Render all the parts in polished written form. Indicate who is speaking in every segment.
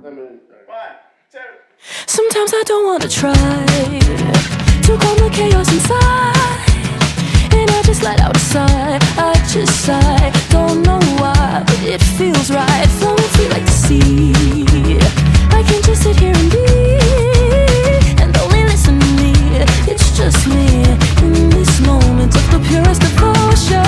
Speaker 1: Sometimes I don't wanna try to calm the chaos inside, and I just let out a sigh. I just sigh, don't know why, but it feels right. Flowing free like the sea. I can just sit here and be, and only listen to me. It's just me in this moment of the purest devotion.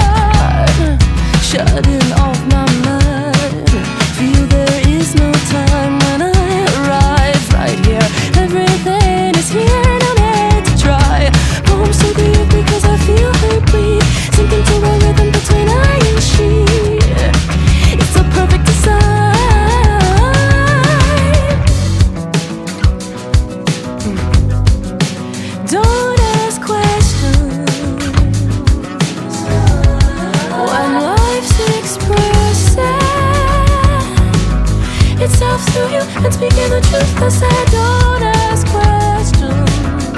Speaker 1: Shutting off my mind. Feel there is no time when I arrive right here. Everything is here, no need to try. Home so deep because I feel her breathe. Sinking to a rhythm between I and she. It's a perfect design. Don't ask questions when life's expressing itself through you and speaking the truth. I said, don't ask questions.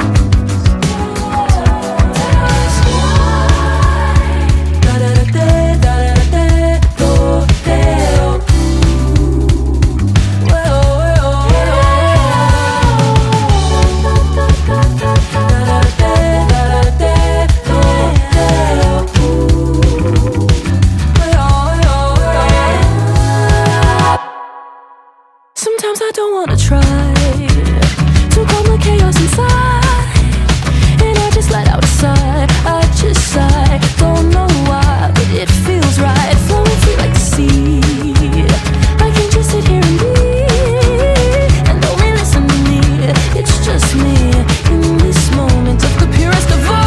Speaker 1: Sometimes I don't wanna try to calm the chaos inside, and I just let out a sigh. I just sigh, don't know why, but it feels right. Flowing free like the sea. I can just sit here and be, and only listen to me. It's just me in this moment of the purest devotion.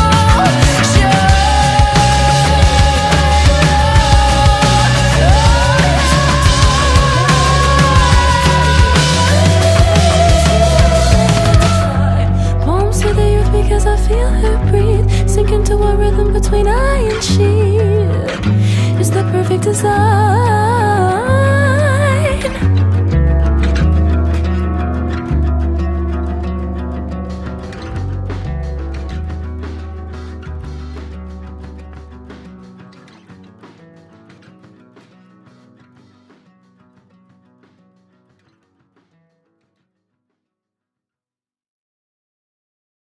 Speaker 1: Because I feel her breathe, sink into a rhythm between I and she. It's the perfect design.